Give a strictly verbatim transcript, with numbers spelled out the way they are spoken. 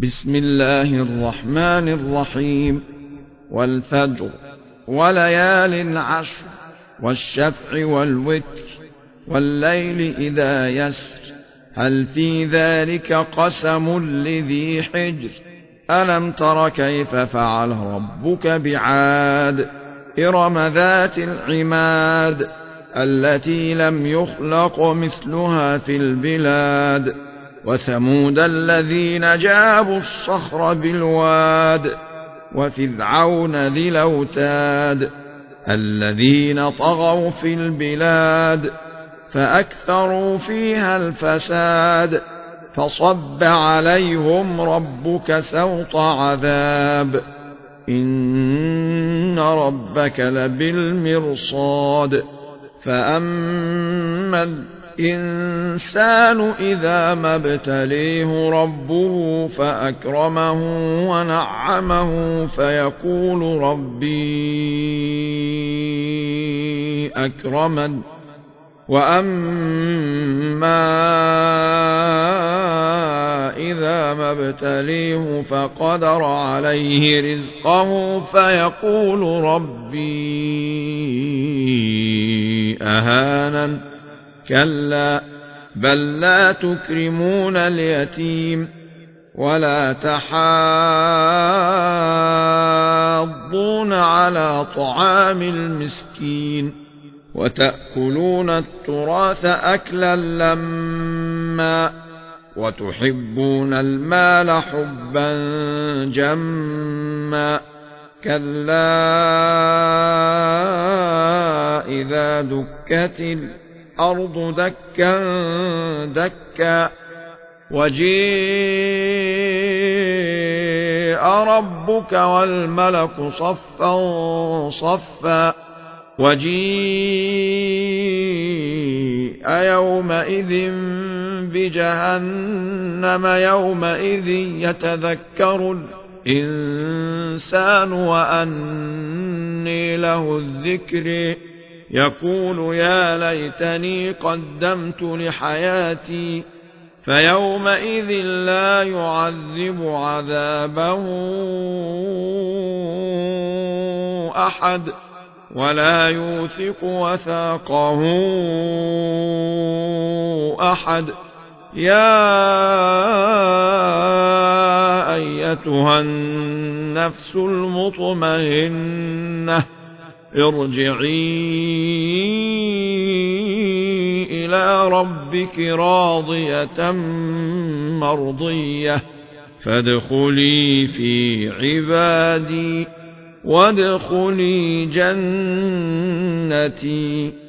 بسم الله الرحمن الرحيم والفجر وليال عشر والشفع والوتر والليل إذا يسر هل في ذلك قسم لذي حجر ألم تر كيف فعل ربك بعاد إرم ذات العماد التي لم يخلق مثلها في البلاد وثمود الذين جابوا الصخر بالواد وفرعون ذي الأوتاد الذين طغوا في البلاد فأكثروا فيها الفساد فصب عليهم ربك سوط عذاب إن ربك لبالمرصاد فأما الإنسان إذا ما ابتليه ربه فأكرمه ونعمه فيقول ربي أكرمن وأما إذا ما ابتليه فقدر عليه رزقه فيقول ربي أهانن كلا بل لا تكرمون اليتيم ولا تحاضون على طعام المسكين وتأكلون التراث أكلا لما وتحبون المال حبا جما كلا إذا دكت الأرض دكا دكا وجيء ربك والملك صفا صفا وجيء يومئذ بجهنم يومئذ يتذكر الإنسان وأنى له الذكر يقول يا ليتني قدمت لحياتي فيومئذ لا يعذب عذابه أحد ولا يوثق وثاقه أحد يا أيتها النفس المطمئنة ارجعي إلى ربك راضية مرضية فادخلي في عبادي وادخلي جنتي.